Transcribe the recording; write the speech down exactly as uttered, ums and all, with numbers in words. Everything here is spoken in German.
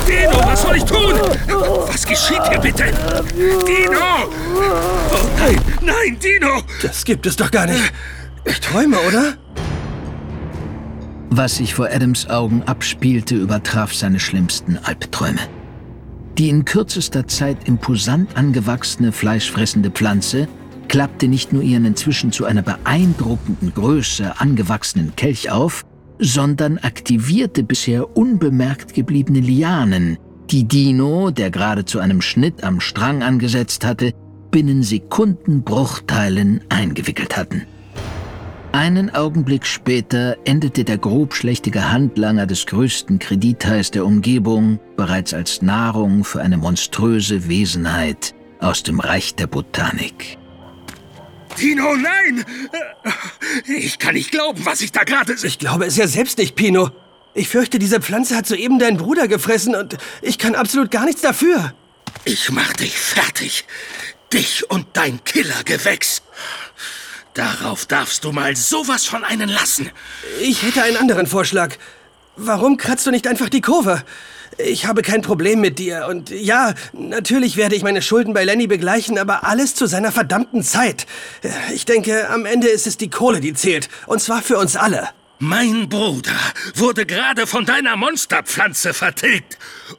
Dino, was soll ich tun? Was geschieht hier bitte? Dino! Oh nein, nein, Dino! Das gibt es doch gar nicht. Ich träume, oder? Was sich vor Adams Augen abspielte, übertraf seine schlimmsten Albträume. Die in kürzester Zeit imposant angewachsene, fleischfressende Pflanze klappte nicht nur ihren inzwischen zu einer beeindruckenden Größe angewachsenen Kelch auf, sondern aktivierte bisher unbemerkt gebliebene Lianen, die Dino, der gerade zu einem Schnitt am Strang angesetzt hatte, binnen Sekundenbruchteilen eingewickelt hatten. Einen Augenblick später endete der grobschlächtige Handlanger des größten Kredithais der Umgebung bereits als Nahrung für eine monströse Wesenheit aus dem Reich der Botanik. Dino, nein! Ich kann nicht glauben, was ich da gerade sehe. Ich glaube es ja selbst nicht, Pino. Ich fürchte, diese Pflanze hat soeben deinen Bruder gefressen und ich kann absolut gar nichts dafür. Ich mach dich fertig. Dich und dein Killergewächs. Darauf darfst du mal sowas von einen lassen. Ich hätte einen anderen Vorschlag. Warum kratzt du nicht einfach die Kurve? Ich habe kein Problem mit dir und ja, natürlich werde ich meine Schulden bei Lenny begleichen, aber alles zu seiner verdammten Zeit. Ich denke, am Ende ist es die Kohle, die zählt. Und zwar für uns alle. Mein Bruder wurde gerade von deiner Monsterpflanze vertilgt.